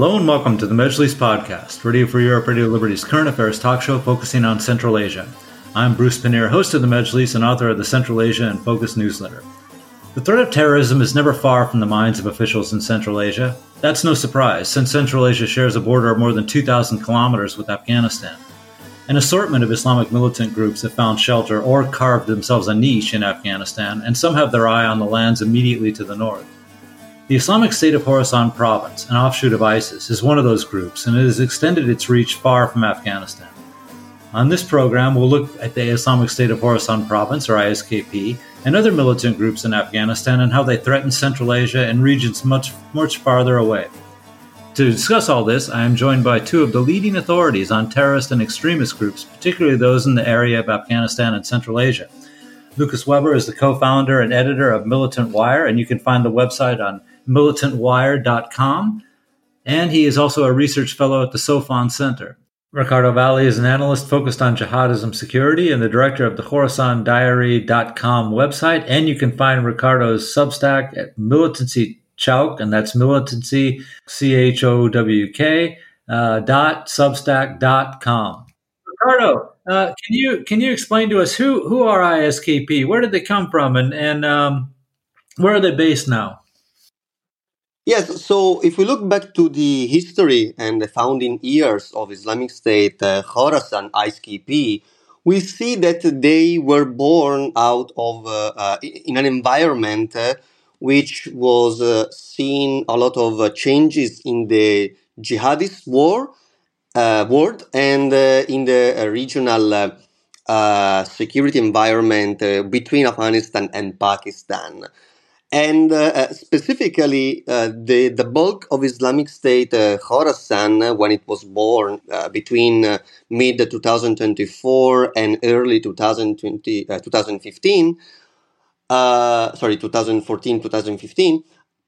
Hello and welcome to the Majlis Podcast, Radio Free Europe, Radio Liberty's current affairs talk show focusing on Central Asia. I'm Bruce Pannier, host of the Majlis and author of the Central Asia and Focus newsletter. The threat of terrorism is never far from the minds of officials in Central Asia. That's no surprise, since Central Asia shares a border of more than 2,000 kilometers with Afghanistan. An assortment of Islamic militant groups have found shelter or carved themselves a niche in Afghanistan, and some have their eye on the lands immediately to the north. The Islamic State of Khorasan province, an offshoot of ISIS, is one of those groups, and it has extended its reach far from Afghanistan. On this program, we'll look at the Islamic State of Khorasan province, or ISKP, and other militant groups in Afghanistan and how they threaten Central Asia and regions much farther away. To discuss all this, I am joined by two of the leading authorities on terrorist and extremist groups, particularly those in the area of Afghanistan and Central Asia. Lucas Weber is the co-founder and editor of Militant Wire, and you can find the website on militantwire.com. And he is also a research fellow at the Sofan Center. Ricardo Valle is an analyst focused on jihadism security and the director of the khorasandiary.com website. And you can find Ricardo's Substack at Militancy Chowk, and that's Militancy, CHOWK, .substack.com. Ricardo, can you explain to us who are ISKP? Where did they come from, and where are they based now? Yes, so if we look back to the history and the founding years of Islamic State, Khorasan, ISKP, we see that they were born out of in an environment which was seeing a lot of changes in the jihadist world and in the regional security environment between Afghanistan and Pakistan. And specifically, the bulk of Islamic State Khorasan, when it was born between mid 2024 and early 2015, 2014-2015,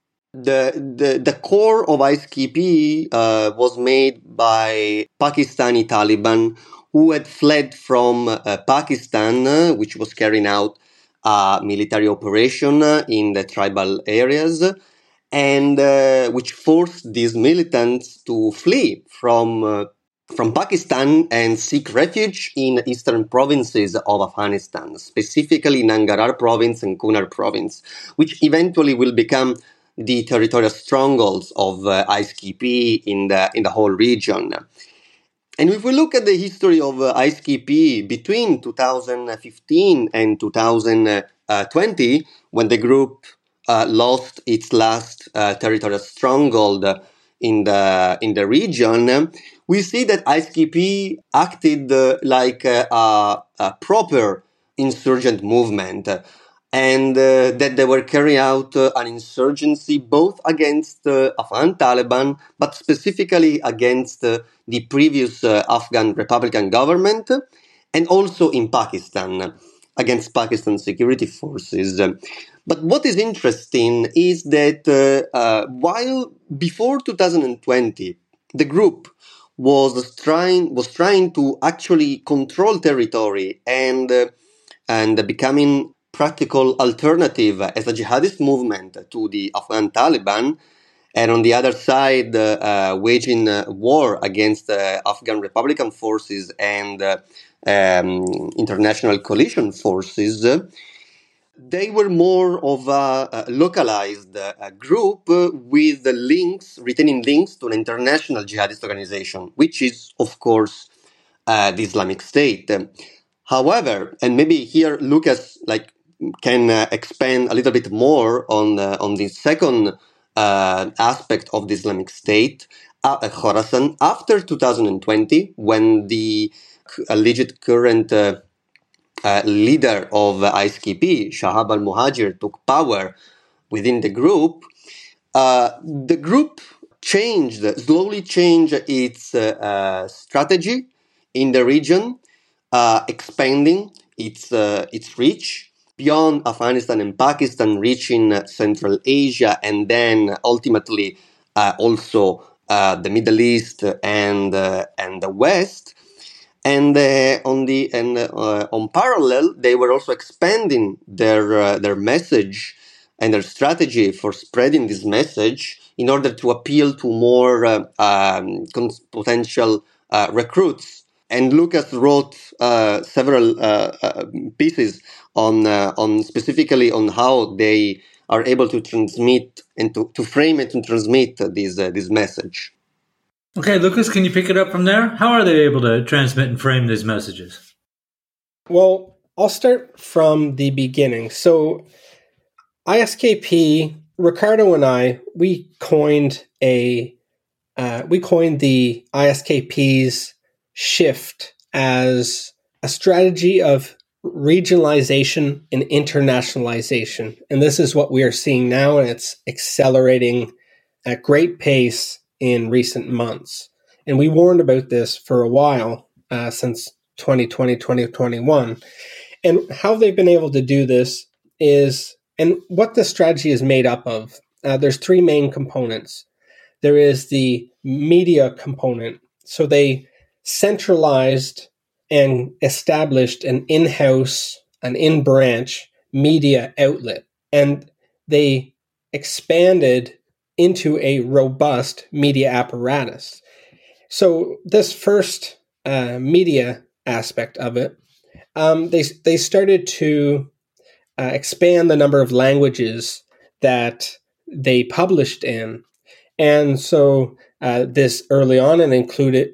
the core of ISKP was made by Pakistani Taliban who had fled from Pakistan, which was carrying out military operation in the tribal areas, and which forced these militants to flee from Pakistan and seek refuge in eastern provinces of Afghanistan, specifically Nangarhar province and Kunar province, which eventually will become the territorial strongholds of ISKP in the whole region. And if we look at the history of ISKP between 2015 and 2020, when the group lost its last territorial stronghold in the region, we see that ISKP acted like a proper insurgent movement, and that they were carrying out an insurgency both against Afghan Taliban, but specifically against the previous Afghan Republican government, and also in Pakistan, against Pakistan security forces. But what is interesting is that while before 2020, the group was trying to actually control territory and becoming practical alternative as a jihadist movement to the Afghan Taliban, and on the other side, waging war against Afghan Republican forces and international coalition forces, they were more of a localized group with retaining links to an international jihadist organization, which is, of course, the Islamic State. However, and maybe here Lucas can expand a little bit more on the second aspect of the Islamic State, Khorasan, after 2020, when the alleged current leader of ISKP, Shahab al-Muhajir, took power within the group slowly changed its strategy in the region, expanding its reach beyond Afghanistan and Pakistan, reaching Central Asia, and then ultimately also the Middle East and the West. And on parallel, they were also expanding their message and their strategy for spreading this message in order to appeal to more potential recruits. And Lucas wrote several pieces on specifically on how they are able to transmit and to frame it and transmit this message. Okay, Lucas, can you pick it up from there? How are they able to transmit and frame these messages? Well, I'll start from the beginning. So ISKP, Ricardo and I, we coined the ISKP's shift as a strategy of regionalization and internationalization. And this is what we are seeing now, and it's accelerating at great pace in recent months. And we warned about this for a while, since 2020, 2021. And how they've been able to do this is, and what the strategy is made up of, there's three main components. There is the media component. So they centralized and established an in-house, an in-branch media outlet. And they expanded into a robust media apparatus. So this first media aspect of it, they started to expand the number of languages that they published in. And so this early on included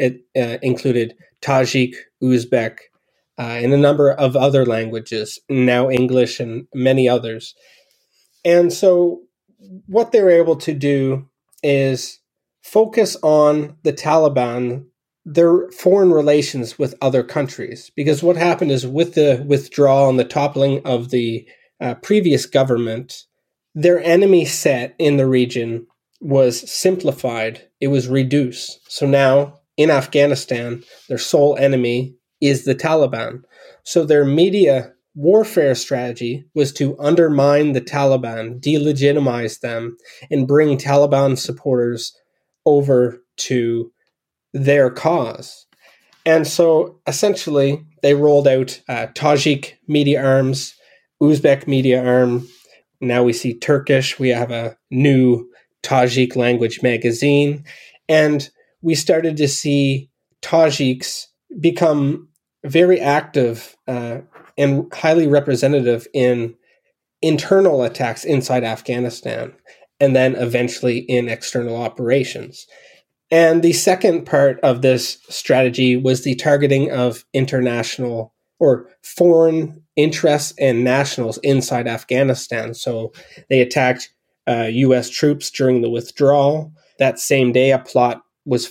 Tajik, Uzbek, and a number of other languages, now English and many others. And so what they were able to do is focus on the Taliban, their foreign relations with other countries. Because what happened is with the withdrawal and the toppling of the previous government, their enemy set in the region was simplified. It was reduced. So now in Afghanistan, their sole enemy is the Taliban. So their media warfare strategy was to undermine the Taliban, delegitimize them, and bring Taliban supporters over to their cause. And so essentially they rolled out Tajik media arms, Uzbek media arm. Now we see Turkish. We have a new Tajik language magazine. And we started to see Tajiks become very active and highly representative in internal attacks inside Afghanistan, and then eventually in external operations. And the second part of this strategy was the targeting of international or foreign interests and nationals inside Afghanistan. So they attacked U.S. troops during the withdrawal. That same day, alleged plot was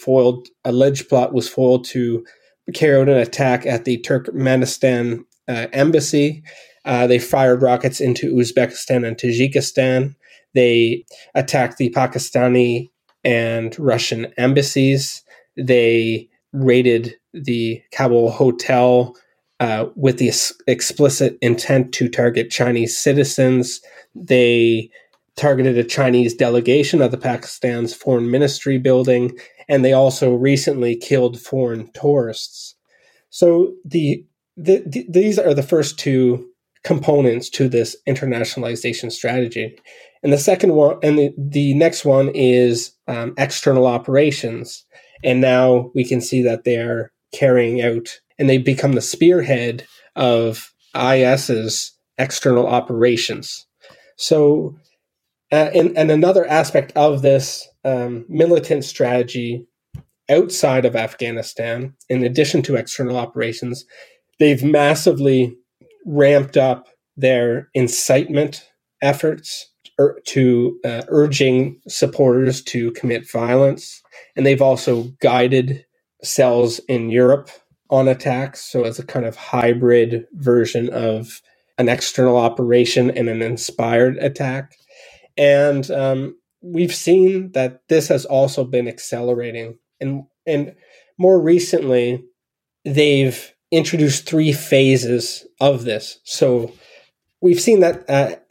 foiled to carry out an attack at the Turkmenistan embassy. They fired rockets into Uzbekistan and Tajikistan. They attacked the Pakistani and Russian embassies. They raided the Kabul hotel with the explicit intent to target Chinese citizens. They targeted a Chinese delegation of the Pakistan's foreign ministry building, and they also recently killed foreign tourists. So these are the first two components to this internationalization strategy. And the second one, and the next one is external operations. And now we can see that they are carrying out, and they become the spearhead of IS's external operations. So, and another aspect of this militant strategy outside of Afghanistan, in addition to external operations, they've massively ramped up their incitement efforts to urging supporters to commit violence. And they've also guided cells in Europe on attacks. So as a kind of hybrid version of an external operation and an inspired attack. And we've seen that this has also been accelerating. And more recently, they've introduced 3 phases of this. So we've seen that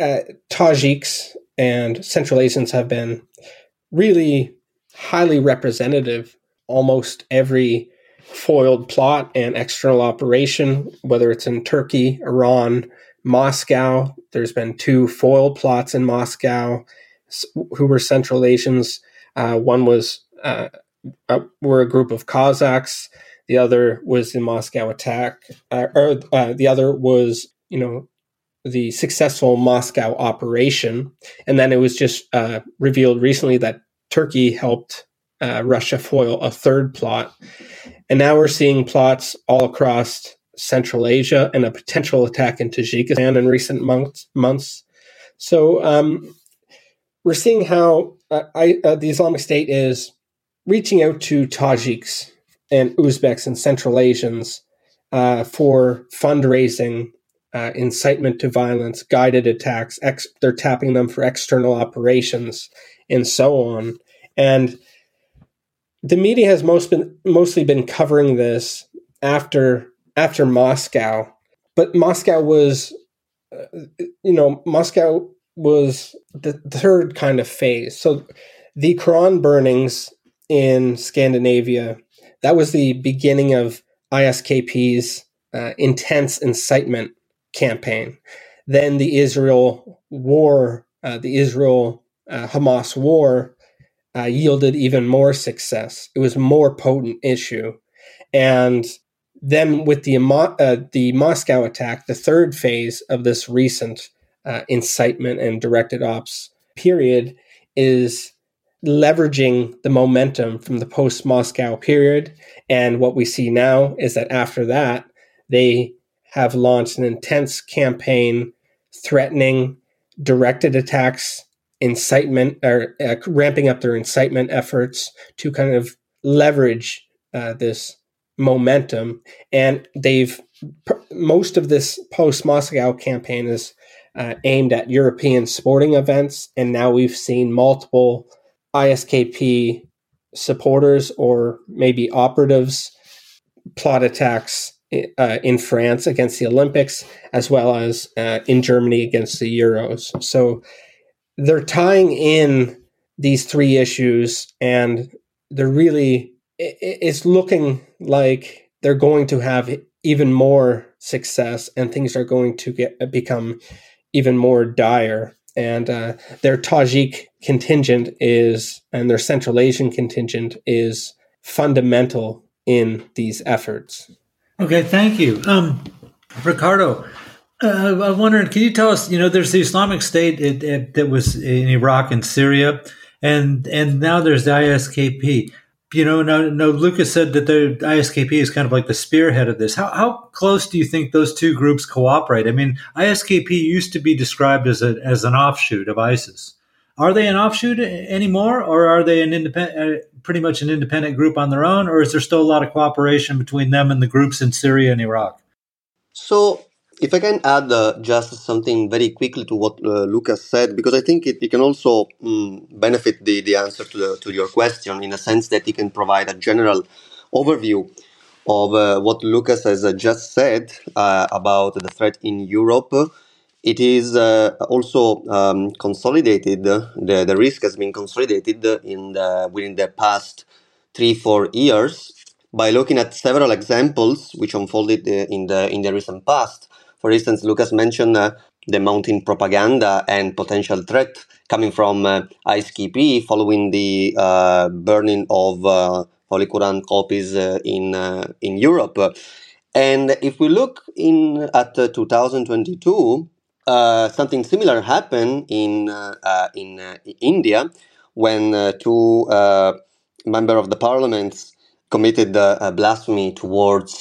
Tajiks and Central Asians have been really highly representative. Almost every foiled plot and external operation, whether it's in Turkey, Iran, Moscow, there's been 2 foil plots in Moscow who were Central Asians. One was were a group of Cossacks. The other was the Moscow attack, the other was, the successful Moscow operation. And then it was just revealed recently that Turkey helped Russia foil a third plot. And now we're seeing plots all across Central Asia and a potential attack in Tajikistan in recent months. So we're seeing how the Islamic State is reaching out to Tajiks and Uzbeks and Central Asians for fundraising, incitement to violence, guided attacks. They're tapping them for external operations and so on. And the media has mostly been covering this after Moscow, but Moscow was, Moscow was the third kind of phase. So the Quran burnings in Scandinavia, that was the beginning of ISKP's intense incitement campaign. Then the Israel war, the Israel-Hamas war, yielded even more success. It was a more potent issue. And then with the Moscow attack, the third phase of this recent incitement and directed ops period is leveraging the momentum from the post-Moscow period. And what we see now is that after that, they have launched an intense campaign threatening directed attacks, incitement, or ramping up their incitement efforts to kind of leverage this momentum. And most of this post-Moscow campaign is aimed at European sporting events. And now we've seen multiple ISKP supporters or maybe operatives plot attacks in France against the Olympics, as well as in Germany against the Euros. So they're tying in these 3 issues, and it's looking like they're going to have even more success, and things are going to become even more dire. And their Tajik contingent and their Central Asian contingent is fundamental in these efforts. Okay, thank you. Ricardo, I'm wondering, can you tell us, there's the Islamic State that was in Iraq and Syria, and now there's the ISKP. Now Lucas said that the ISKP is kind of like the spearhead of this. How close do you think those two groups cooperate? I mean, ISKP used to be described as an offshoot of ISIS. Are they an offshoot anymore, or are they pretty much an independent group on their own, or is there still a lot of cooperation between them and the groups in Syria and Iraq? So, if I can add just something very quickly to what Lucas said, because I think it can also benefit the answer to your question, in a sense that it can provide a general overview of what Lucas has just said about the threat in Europe. It is also consolidated. The risk has been consolidated within the past 3-4 years by looking at several examples which unfolded in the recent past. For instance, Lucas mentioned the mounting propaganda and potential threat coming from ISKP following the burning of Holy Quran copies in Europe. And if we look at 2022, something similar happened in India when 2 members of the parliament committed blasphemy towards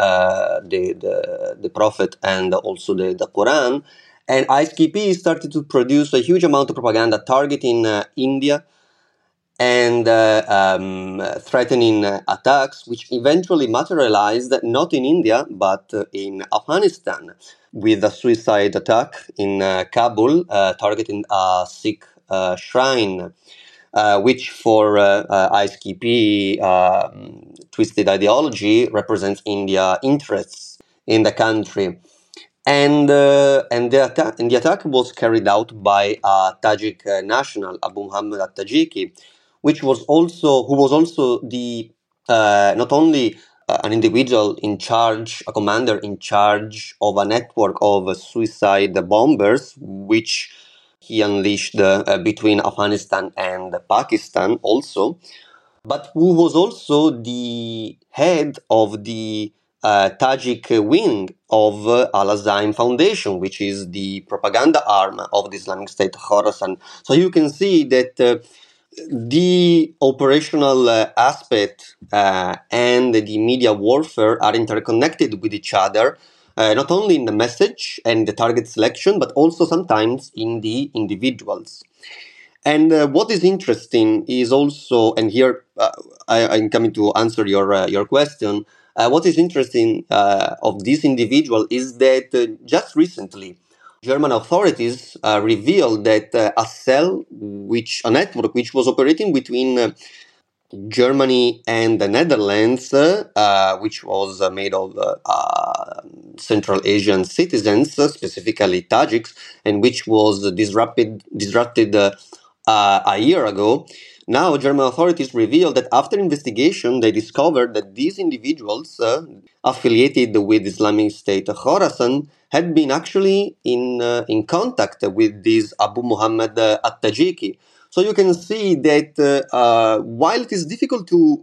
the Prophet and also the Quran. And ISKP started to produce a huge amount of propaganda targeting India and threatening attacks, which eventually materialized not in India but in Afghanistan, with a suicide attack in Kabul targeting a Sikh shrine, which for ISKP twisted ideology represents India interests in the country. And the attack was carried out by a Tajik national, Abu Muhammad al-Tajiki, who was also the not only an individual in charge, a commander in charge of a network of suicide bombers, which he unleashed between Afghanistan and Pakistan also, but who was also the head of the Tajik wing of Al-Azim Foundation, which is the propaganda arm of the Islamic State Khorasan. So you can see that the operational aspect and the media warfare are interconnected with each other, not only in the message and the target selection, but also sometimes in the individuals. And what is interesting is also, and here I'm coming to answer your question. What is interesting of this individual is that just recently, German authorities revealed that a network which was operating between Germany and the Netherlands, which was made of Central Asian citizens, specifically Tajiks, and which was disrupted a year ago. Now, German authorities revealed that after investigation, they discovered that these individuals affiliated with Islamic State Khorasan had been actually in contact with this Abu Muhammad at-Tajiki. So you can see that while it is difficult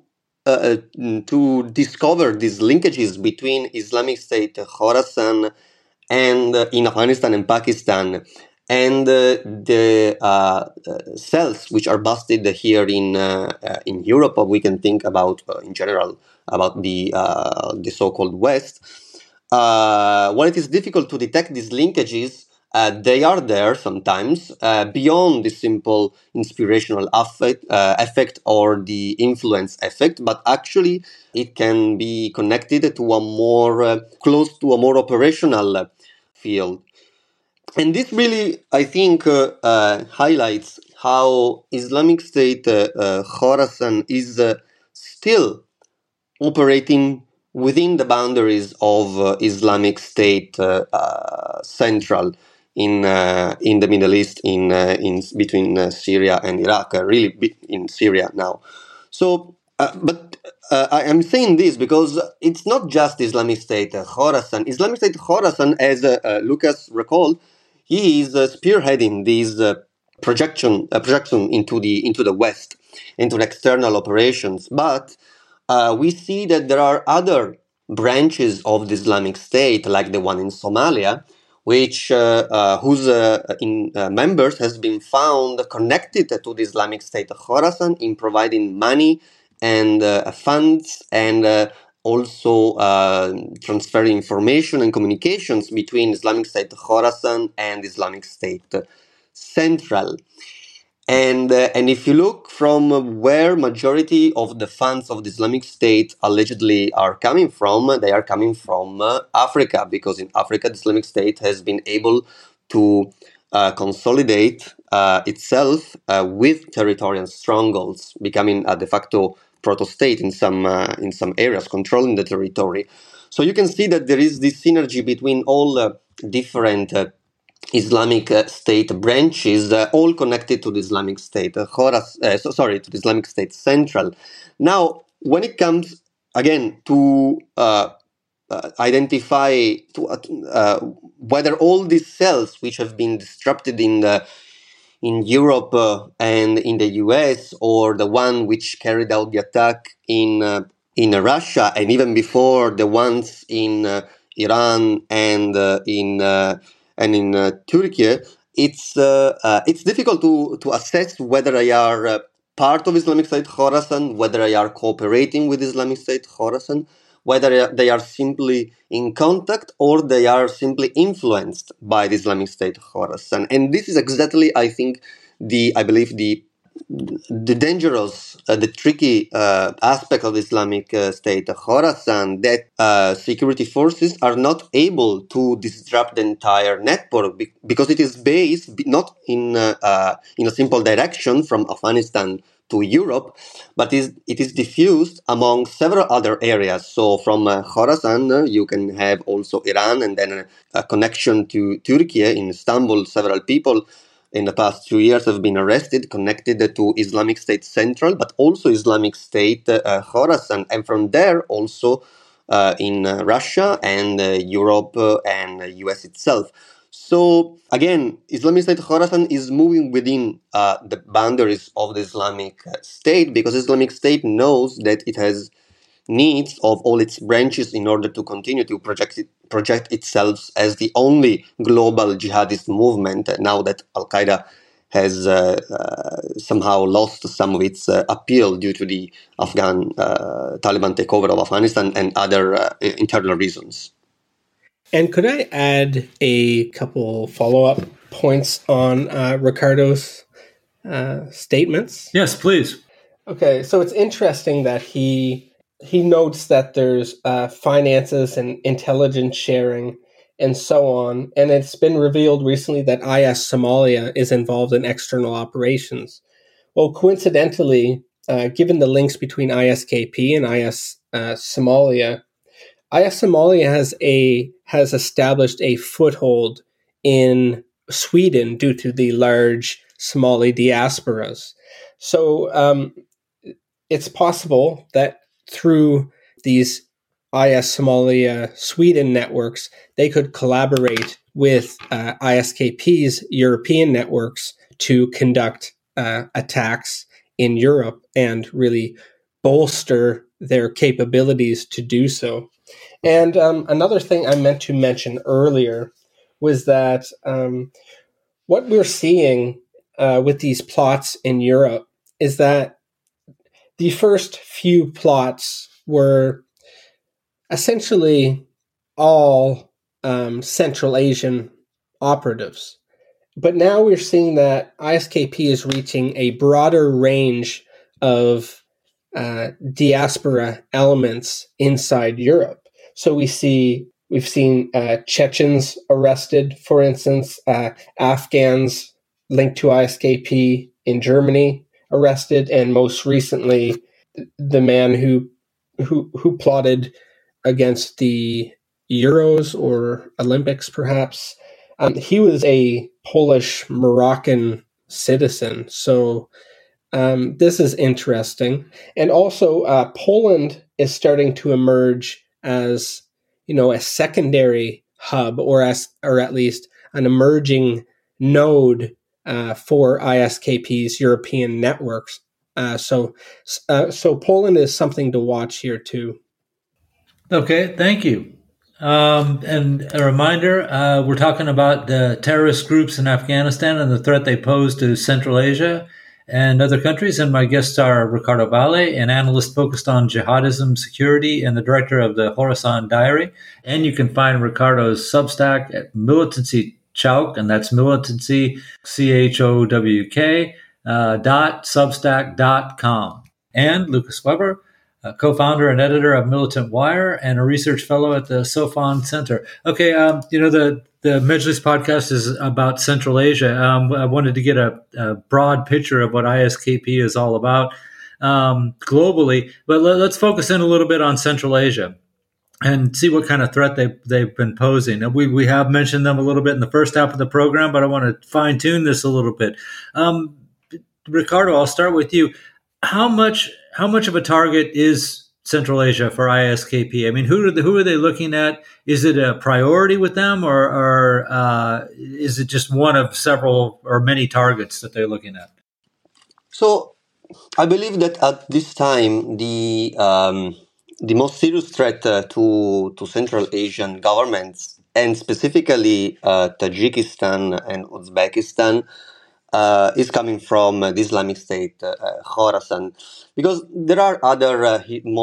to discover these linkages between Islamic State Khorasan and in Afghanistan and Pakistan, and the cells which are busted here in Europe, or we can think about in general about the so-called West. While it is difficult to detect these linkages, they are there sometimes beyond the simple inspirational effect or the influence effect, but actually it can be connected to a more close to a more operational field. And this really, I think, highlights how Islamic State Khorasan is still operating within the boundaries of Islamic State Central in the Middle East, in between Syria and Iraq, really in Syria now. So, but I am saying this because it's not just Islamic State Khorasan. Islamic State Khorasan, as Lucas recalled, he is spearheading this projection into the West, into the external operations. But we see that there are other branches of the Islamic State, like the one in Somalia, which whose members has been found connected to the Islamic State of Khorasan in providing money and funds and also transferring information and communications between Islamic State of Khorasan and Islamic State Central. And if you look from where majority of the funds of the Islamic State allegedly are coming from, they are coming from Africa, because in Africa the Islamic State has been able to consolidate itself with territorial strongholds, becoming a de facto proto-state in some areas, controlling the territory. So you can see that there is this synergy between all different Islamic State branches, all connected to the Islamic State to the Islamic State Central. Now, when it comes again to identify whether all these cells which have been disrupted in Europe and in the US, or the one which carried out the attack in Russia, and even before the ones in Iran and in Turkey, it's difficult to assess whether they are part of Islamic State Khorasan, whether they are cooperating with Islamic State Khorasan, whether they are simply in contact or they are simply influenced by the Islamic State Khorasan. And this is exactly, I think, I believe the dangerous, the tricky aspect of the Islamic State Khorasan, that security forces are not able to disrupt the entire network because it is based not in a simple direction from Afghanistan to Europe, but it is diffused among several other areas. So from Khorasan, you can have also Iran, and then a connection to Turkey in Istanbul. Several people in the past 2 years have been arrested, connected to Islamic State Central, but also Islamic State Khorasan, and from there also in Russia and Europe and US itself. So again, Islamic State Khorasan is moving within the boundaries of the Islamic State, because Islamic State knows that it has needs of all its branches in order to continue to project itself as the only global jihadist movement, now that Al-Qaeda has somehow lost some of its appeal due to the Afghan Taliban takeover of Afghanistan and other internal reasons. And could I add a couple follow-up points on Ricardo's statements? Yes, please. Okay, so it's interesting that he notes that there's finances and intelligence sharing and so on, and it's been revealed recently that IS Somalia is involved in external operations. Well, coincidentally, given the links between ISKP and IS Somalia, IS Somalia has established a foothold in Sweden due to the large Somali diasporas. So it's possible that through these IS Somalia Sweden networks, they could collaborate with ISKP's European networks to conduct attacks in Europe and really bolster their capabilities to do so. And another thing I meant to mention earlier was that what we're seeing with these plots in Europe is that the first few plots were essentially all Central Asian operatives. But now we're seeing that ISKP is reaching a broader range of diaspora elements inside Europe. So we've seen Chechens arrested, for instance, Afghans linked to ISKP in Germany arrested, and most recently, the man who plotted against the Euros or Olympics, perhaps. He was a Polish Moroccan citizen. So this is interesting, and also Poland is starting to emerge as, a secondary hub, or at least an emerging node for ISKP's European networks. So Poland is something to watch here too. Okay, thank you. And a reminder, we're talking about the terrorist groups in Afghanistan and the threat they pose to Central Asia and other countries. And my guests are Ricardo Valle, an analyst focused on jihadism security and the director of the Khorasan Diary. And you can find Ricardo's Substack at Militancy Chowk, and that's militancy, CHOWK, .substack.com. And Lucas Weber, co-founder and editor of Militant Wire and a research fellow at the Sofan Center. Okay, the Mejlis podcast is about Central Asia. I wanted to get a broad picture of what ISKP is all about globally, but let's focus in a little bit on Central Asia and see what kind of threat they've been posing. We have mentioned them a little bit in the first half of the program, but I want to fine-tune this a little bit. Ricardo, I'll start with you. How much of a target is Central Asia for ISKP? I mean, who are they looking at? Is it a priority with them, or is it just one of several or many targets that they're looking at? So, I believe that at this time, the most serious threat to Central Asian governments, and specifically Tajikistan and Uzbekistan, is coming from the Islamic State Khorasan, because there are other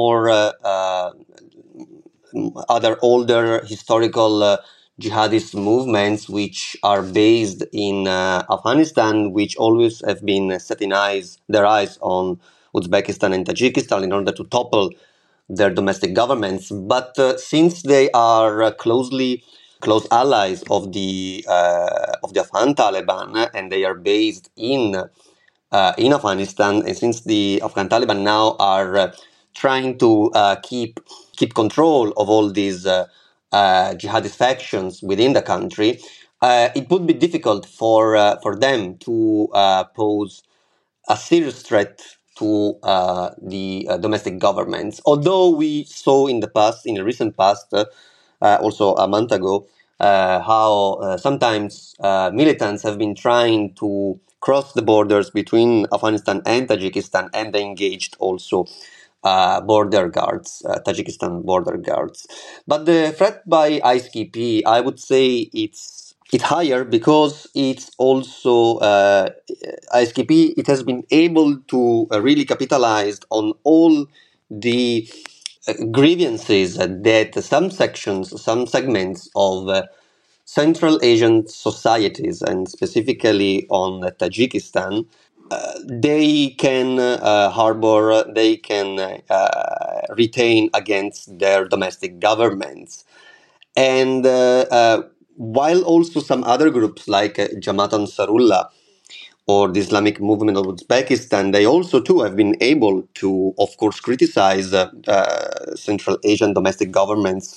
other older historical jihadist movements which are based in Afghanistan, which always have been setting their eyes on Uzbekistan and Tajikistan in order to topple their domestic governments. But since they are close allies of the Afghan Taliban, and they are based in Afghanistan, and since the Afghan Taliban now are trying to keep control of all these jihadist factions within the country, it would be difficult for them to pose a serious threat to the domestic governments. Although we saw in the recent past, also a month ago, how sometimes militants have been trying to cross the borders between Afghanistan and Tajikistan, and they engaged also border guards, Tajikistan border guards. But the threat by ISKP, I would say it's higher because it's also ISKP. It has been able to really capitalize on all the grievances that some segments of Central Asian societies, and specifically on Tajikistan, they can harbor, they can retain against their domestic governments. And while also some other groups like Jamaat Ansarullah or the Islamic movement of Uzbekistan, they also too have been able to, of course, criticize Central Asian domestic governments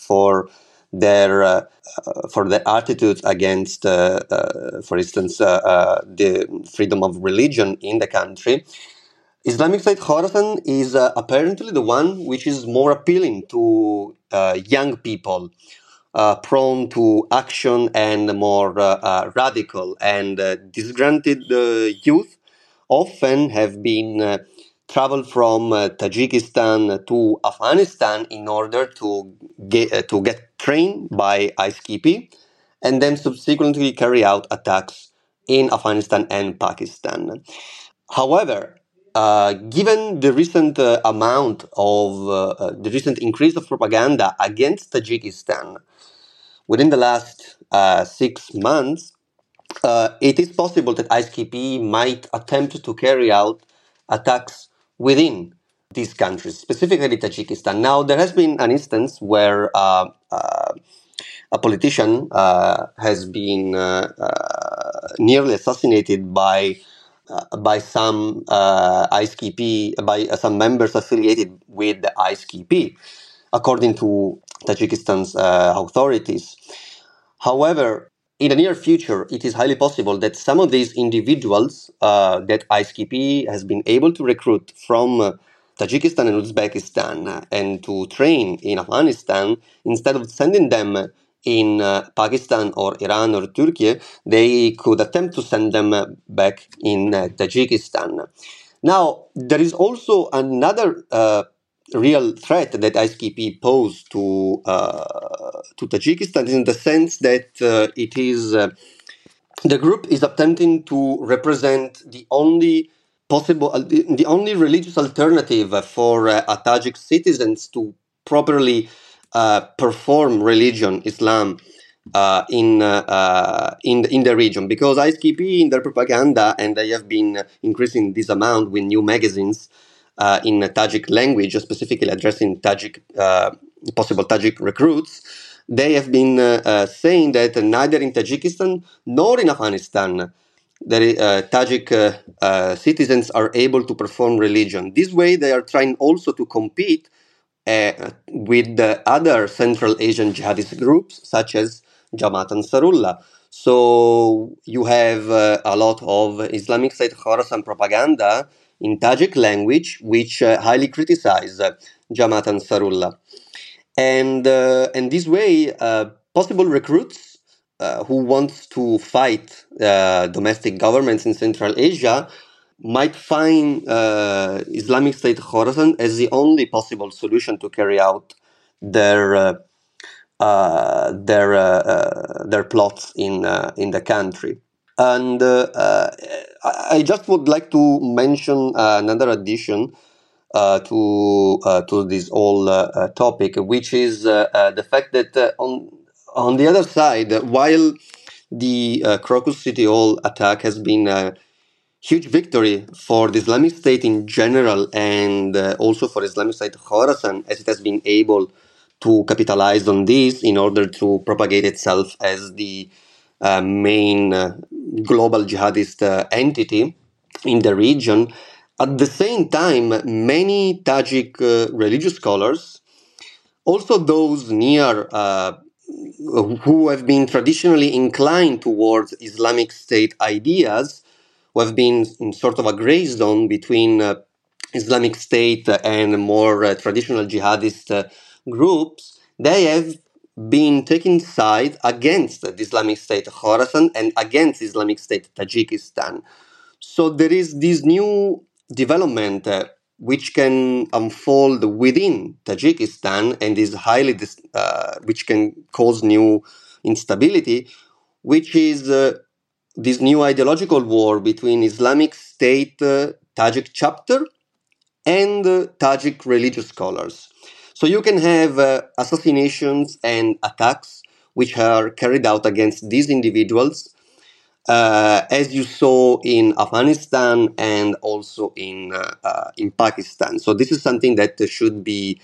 for their attitudes against, for instance, the freedom of religion in the country. Islamic State Khorasan is apparently the one which is more appealing to young people, prone to action and more radical. And disgruntled youth often have been traveled from Tajikistan to Afghanistan in order to get trained by ISKP and then subsequently carry out attacks in Afghanistan and Pakistan. However, given the recent the recent increase of propaganda against Tajikistan within the last 6 months, it is possible that ISKP might attempt to carry out attacks within these countries, specifically Tajikistan. Now, there has been an instance where a politician has been nearly assassinated by some ISKP, by some members affiliated with the ISKP, according to Tajikistan's authorities. However, in the near future, it is highly possible that some of these individuals that ISKP has been able to recruit from Tajikistan and Uzbekistan and to train in Afghanistan, instead of sending them in Pakistan or Iran or Turkey, they could attempt to send them back in Tajikistan. Now, there is also another real threat that ISKP posed to Tajikistan, in the sense that the group is attempting to represent the only possible, the only religious alternative for Tajik citizens to properly perform religion, Islam, in the region, because ISKP in their propaganda, and they have been increasing this amount with new magazines in Tajik language, specifically addressing possible Tajik recruits. They have been saying that neither in Tajikistan nor in Afghanistan Tajik citizens are able to perform religion. This way, they are trying also to compete with the other Central Asian jihadist groups, such as Jamaat Ansarullah. So you have a lot of Islamic State Khorasan propaganda in Tajik language, which highly criticize Jamaat Ansarullah. And this way, possible recruits who want to fight domestic governments in Central Asia might find Islamic State Khorasan as the only possible solution to carry out their plots in the country. And I just would like to mention another addition to this whole topic, which is the fact that on the other side, while the Crocus City Hall attack has been a huge victory for the Islamic State in general, and also for Islamic State Khorasan, as it has been able to capitalize on this in order to propagate itself as the main global jihadist entity in the region. At the same time, many Tajik religious scholars, also those near who have been traditionally inclined towards Islamic State ideas, who have been in sort of a gray zone between Islamic State and more traditional jihadist groups, they have been taking side against the Islamic State Khorasan and against Islamic State Tajikistan. So there is this new development which can unfold within Tajikistan and is which can cause new instability, which is this new ideological war between Islamic State Tajik chapter and Tajik religious scholars. So you can have assassinations and attacks which are carried out against these individuals, as you saw in Afghanistan and also in Pakistan. So this is something that should be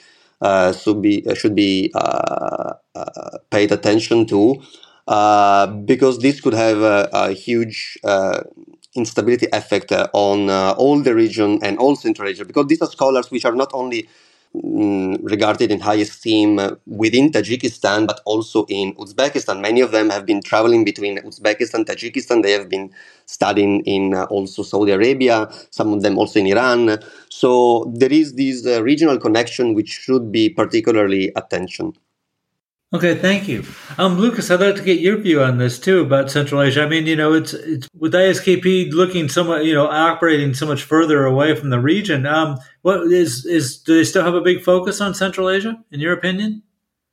paid attention to, because this could have a huge instability effect on all the region and all Central Asia, because these are scholars which are not only regarded in high esteem within Tajikistan, but also in Uzbekistan. Many of them have been traveling between Uzbekistan, Tajikistan. They have been studying in also Saudi Arabia, some of them also in Iran. So there is this regional connection which should be particularly attention. Okay, thank you. Lucas, I'd like to get your view on this too about Central Asia. I mean, it's with ISKP looking somewhat, operating so much further away from the region. Do they still have a big focus on Central Asia, in your opinion?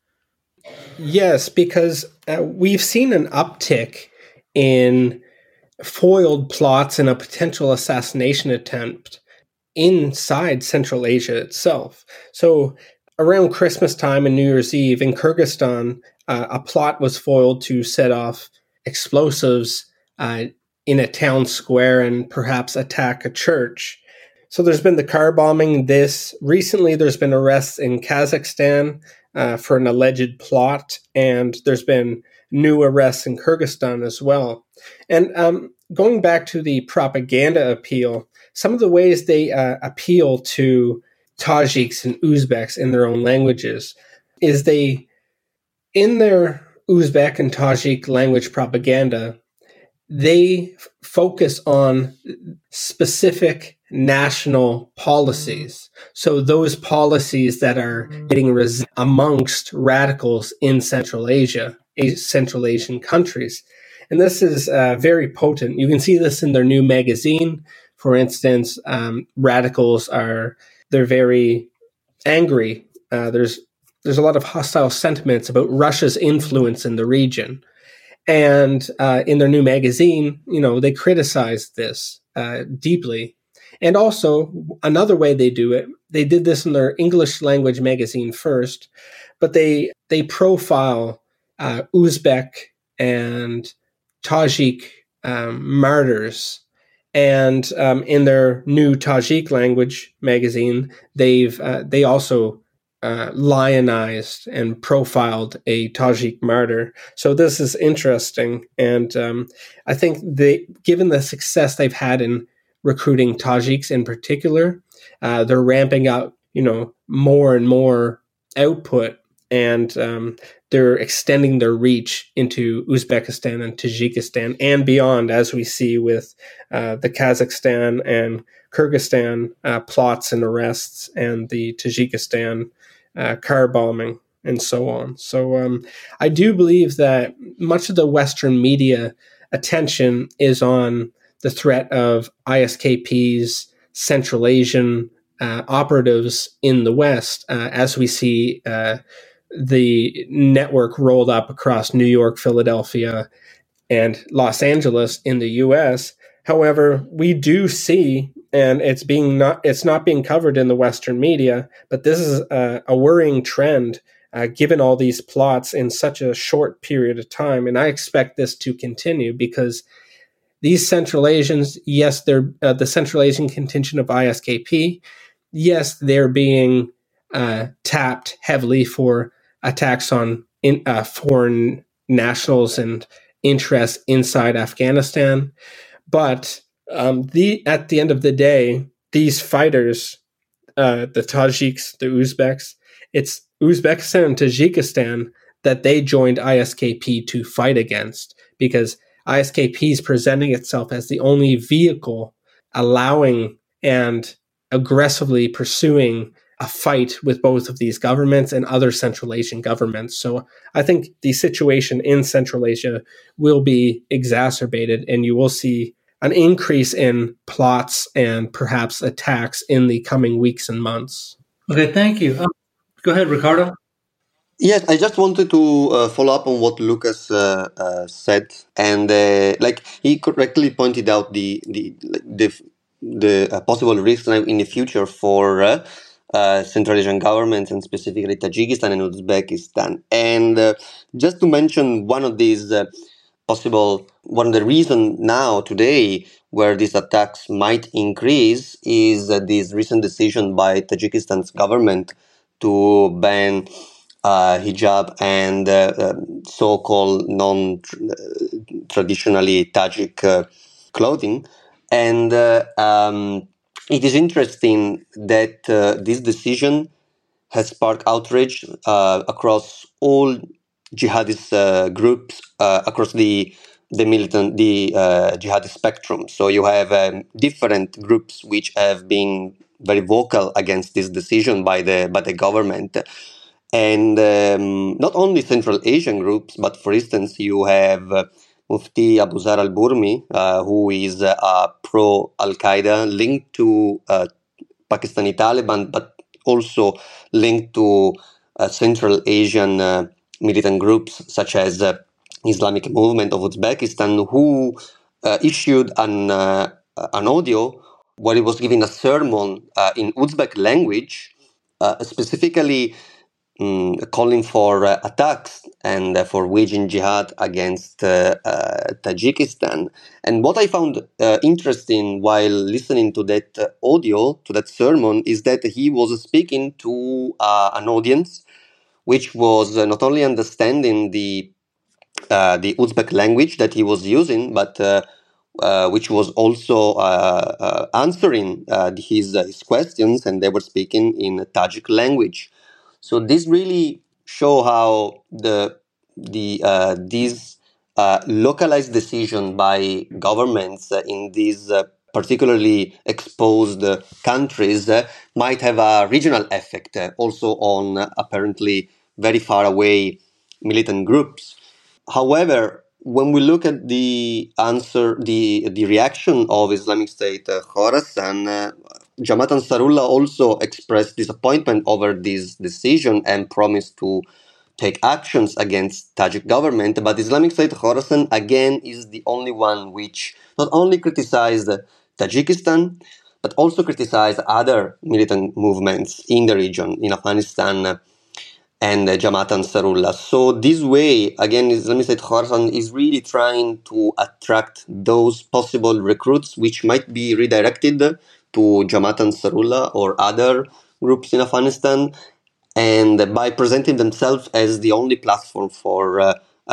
Yes, because we've seen an uptick in foiled plots and a potential assassination attempt inside Central Asia itself. So around Christmas time and New Year's Eve in Kyrgyzstan, a plot was foiled to set off explosives in a town square and perhaps attack a church. So there's been the car bombing. Recently there's been arrests in Kazakhstan for an alleged plot, and there's been new arrests in Kyrgyzstan as well. And going back to the propaganda appeal, some of the ways they appeal to Tajiks and Uzbeks in their own languages is in their Uzbek and Tajik language propaganda, they focus on specific national policies. So those policies that are getting amongst radicals in Central Asia, Central Asian countries. And this is very potent. You can see this in their new magazine. For instance, radicals they're very angry. There's a lot of hostile sentiments about Russia's influence in the region. And in their new magazine, they criticize this deeply. And also, another way they do it, they did this in their English language magazine first, but they profile Uzbek and Tajik martyrs. And in their new Tajik language magazine, they also lionized and profiled a Tajik martyr. So this is interesting, and I think given the success they've had in recruiting Tajiks in particular, they're ramping up, more and more output, and they're extending their reach into Uzbekistan and Tajikistan and beyond, as we see with the Kazakhstan and Kyrgyzstan plots and arrests, and the Tajikistan car bombing, and so on. So I do believe that much of the Western media attention is on the threat of ISKP's Central Asian operatives in the West, as we see the network rolled up across New York, Philadelphia, and Los Angeles in the U.S. However, we do see, and it's not being covered in the Western media, but this is a worrying trend given all these plots in such a short period of time. And I expect this to continue because these Central Asians, yes, they're the Central Asian contingent of ISKP. Yes, they're being tapped heavily for attacks on foreign nationals and interests inside Afghanistan. But at the end of the day, these fighters, the Tajiks, the Uzbeks, it's Uzbekistan and Tajikistan that they joined ISKP to fight against, because ISKP is presenting itself as the only vehicle allowing and aggressively pursuing a fight with both of these governments and other Central Asian governments. So I think the situation in Central Asia will be exacerbated, and you will see an increase in plots and perhaps attacks in the coming weeks and months. Okay, thank you. Go ahead, Ricardo. Yes, I just wanted to follow up on what Lucas said, and like he correctly pointed out the possible risks in the future for Central Asian governments, and specifically Tajikistan and Uzbekistan. And just to mention one of these one of the reasons now today where these attacks might increase is this recent decision by Tajikistan's government to ban hijab and so-called non-traditionally Tajik clothing. And it is interesting that this decision has sparked outrage across all jihadist groups across the jihadist spectrum. So you have different groups which have been very vocal against this decision by the government. And not only Central Asian groups, but for instance, you have Mufti Abuzar al-Burmi, who is a pro-Al-Qaeda linked to Pakistani Taliban, but also linked to Central Asian militant groups such as Islamic Movement of Uzbekistan, who issued an audio where he was giving a sermon in Uzbek language, specifically calling for attacks and for waging jihad against Tajikistan. And what I found interesting while listening to that audio, to that sermon, is that he was speaking to an audience which was not only understanding the Uzbek language that he was using, but which was also answering his questions, and they were speaking in Tajik language. So this really show how these localized decision by governments in these particularly exposed countries might have a regional effect also on apparently very far away militant groups. However, when we look at the reaction of Islamic State Khorasan, Jamaat Ansarullah also expressed disappointment over this decision and promised to take actions against Tajik government. But Islamic State Khorasan again is the only one which not only criticized Tajikistan, but also criticized other militant movements in the region, in Afghanistan and Jamaat Ansarullah. So this way, again, Islamic State Khorasan is really trying to attract those possible recruits which might be redirected to Jamaat Ansarullah or other groups in Afghanistan, and by presenting themselves as the only platform for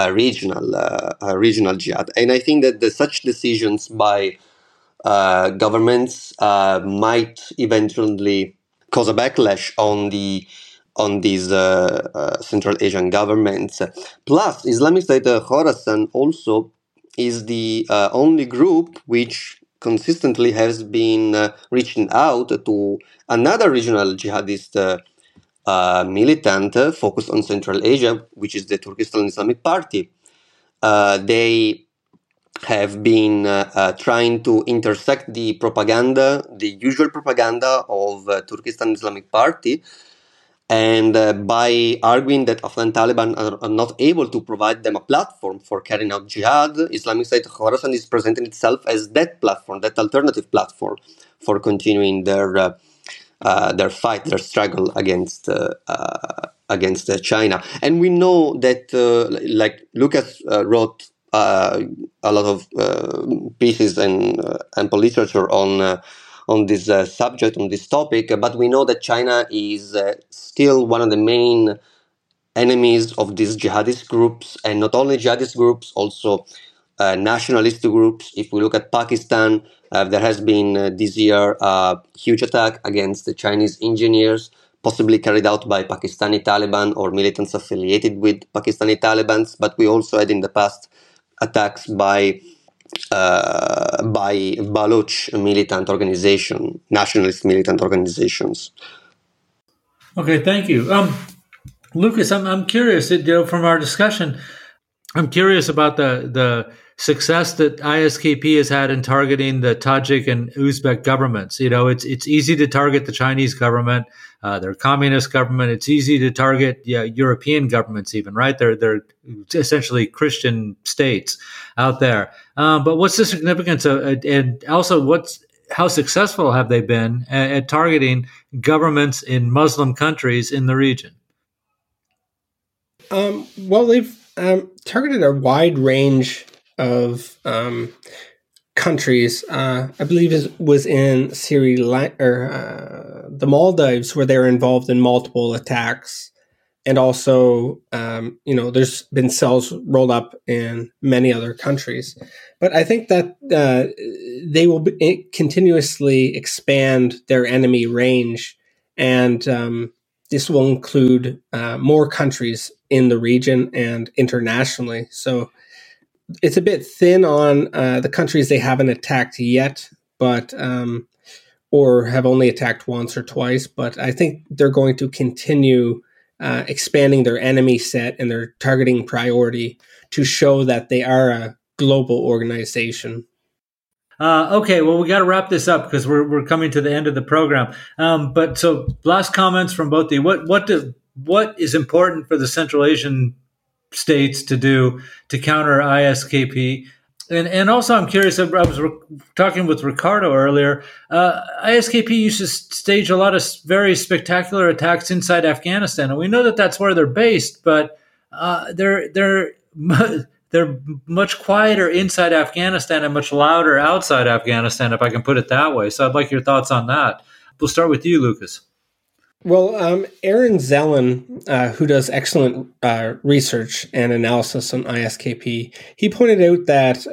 regional jihad. And I think that such decisions by governments might eventually cause a backlash on these Central Asian governments. Plus, Islamic State Khorasan also is the only group which consistently has been reaching out to another regional jihadist militant focused on Central Asia, which is the Turkistan Islamic Party. They have been trying to intersect the usual propaganda of Turkistan Islamic Party, and by arguing that Afghan Taliban are not able to provide them a platform for carrying out jihad, Islamic State Khorasan is presenting itself as that platform, that alternative platform for continuing their fight, their struggle against China. And we know that, like Lucas wrote a lot of pieces and literature on this subject, on this topic, but we know that China is still one of the main enemies of these jihadist groups, and not only jihadist groups, also nationalist groups. If we look at Pakistan, there has been this year a huge attack against the Chinese engineers, possibly carried out by Pakistani Taliban or militants affiliated with Pakistani Taliban, but we also had in the past attacks by Baloch militant organization, nationalist militant organizations. Okay, thank you. Lucas, I'm curious, from our discussion, I'm curious about the success that ISKP has had in targeting the Tajik and Uzbek governments. It's easy to target the Chinese government, their communist government. It's easy to target European governments, even, right? They're essentially Christian states out there. But what's the significance of, and also how successful have they been at targeting governments in Muslim countries in the region? Well, they've targeted a wide range of countries. I believe it was in Syria or the Maldives, where they were involved in multiple attacks. And also, there's been cells rolled up in many other countries. But I think that they will continuously expand their enemy range, and this will include more countries in the region and internationally. So it's a bit thin on the countries they haven't attacked yet, but or have only attacked once or twice. But I think they're going to continue expanding their enemy set and their targeting priority to show that they are a global organization. Okay, well, we got to wrap this up because we're coming to the end of the program. But so, last comments from both of you. What is important for the Central Asian states to do to counter ISKP? And also, I'm curious. I was talking with Ricardo earlier. ISKP used to stage a lot of very spectacular attacks inside Afghanistan, and we know that that's where they're based. But they're much quieter inside Afghanistan and much louder outside Afghanistan, if I can put it that way. So I'd like your thoughts on that. We'll start with you, Lucas. Well, Aaron Zelen, who does excellent research and analysis on ISKP, he pointed out that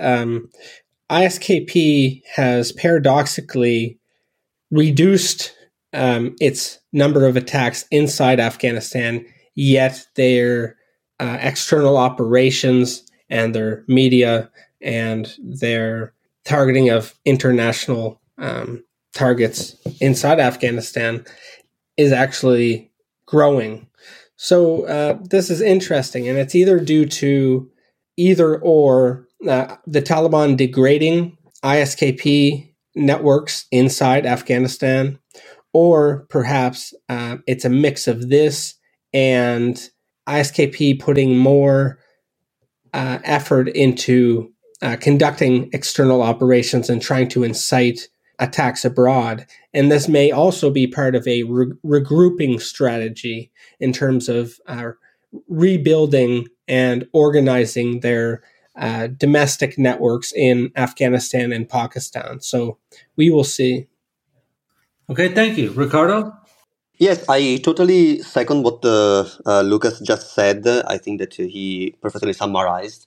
ISKP has paradoxically reduced its number of attacks inside Afghanistan, yet their external operations and their media and their targeting of international targets inside Afghanistan is actually growing. So this is interesting, and it's either due to either or the Taliban degrading ISKP networks inside Afghanistan, or perhaps it's a mix of this and ISKP putting more effort into conducting external operations and trying to incite attacks abroad. And this may also be part of a regrouping strategy in terms of rebuilding and organizing their domestic networks in Afghanistan and Pakistan. So we will see. Okay, thank you. Ricardo? Yes, I totally second what Lucas just said. I think that he perfectly summarized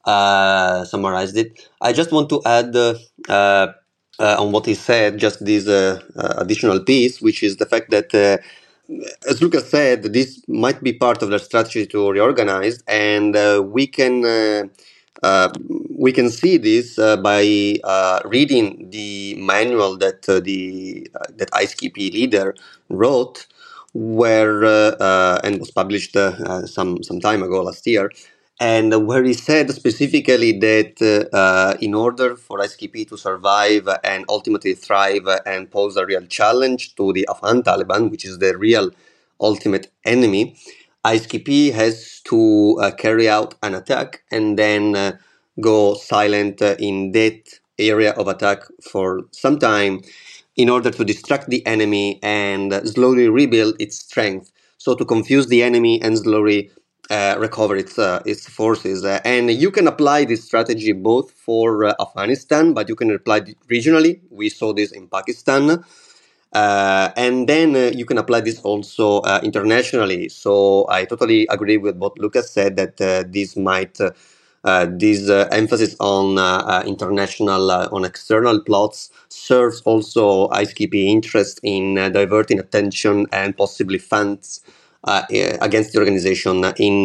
it. I just want to add on what he said, just this additional piece, which is the fact that, as Lucas said, this might be part of their strategy to reorganize, and we can see this by reading the manual that that ISKP leader wrote, where and was published some time ago, last year, and where he said specifically that in order for ISKP to survive and ultimately thrive and pose a real challenge to the Afghan Taliban, which is the real ultimate enemy, ISKP has to carry out an attack and then go silent in that area of attack for some time in order to distract the enemy and slowly rebuild its strength. So to confuse the enemy and slowly recover its forces. And you can apply this strategy both for Afghanistan, but you can apply it regionally. We saw this in Pakistan. And then you can apply this also internationally. So I totally agree with what Lucas said, that this might this emphasis on international, on external plots serves also ISKP interest in diverting attention and possibly funds against the organization in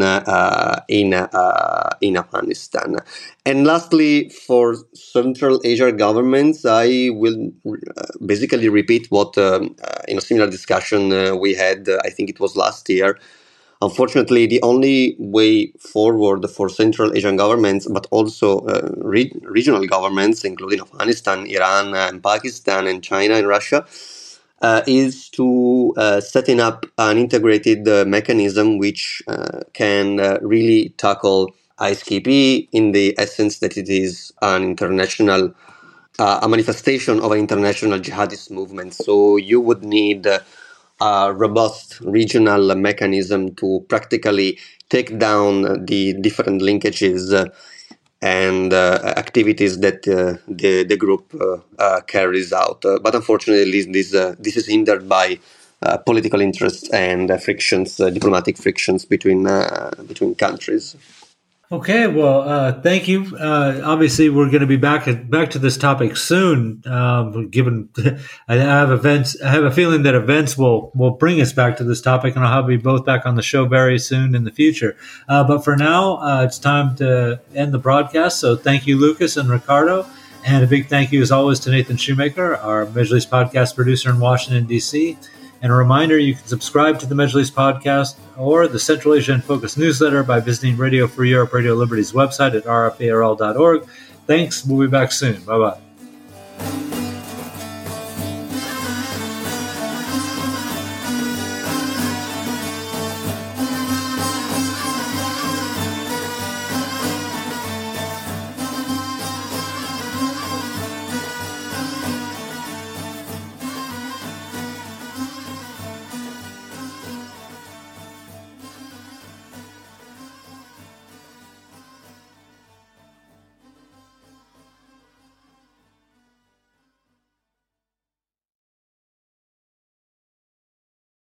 Afghanistan. And lastly, for Central Asia governments, I will basically repeat what in a similar discussion we had. I think it was last year. Unfortunately, the only way forward for Central Asian governments, but also regional governments, including Afghanistan, Iran, and Pakistan, and China and Russia, is to setting up an integrated mechanism which can really tackle ISKP in the essence that it is an international, a manifestation of an international jihadist movement. So you would need a robust regional mechanism to practically take down the different linkages and activities that the group carries out. But unfortunately, this is hindered by political interests and frictions, diplomatic frictions between countries. Okay, well, thank you. Obviously, we're going to be back to this topic soon. Given I have a feeling that events will bring us back to this topic, and I'll have you both back on the show very soon in the future. But for now, it's time to end the broadcast. So, thank you, Lucas and Ricardo, and a big thank you, as always, to Nathan Shoemaker, our Majlis podcast producer in Washington D.C. And a reminder, you can subscribe to the Majlis podcast or the Central Asia in Focus newsletter by visiting Radio Free Europe, Radio Liberty's website at rfarl.org. Thanks. We'll be back soon. Bye-bye.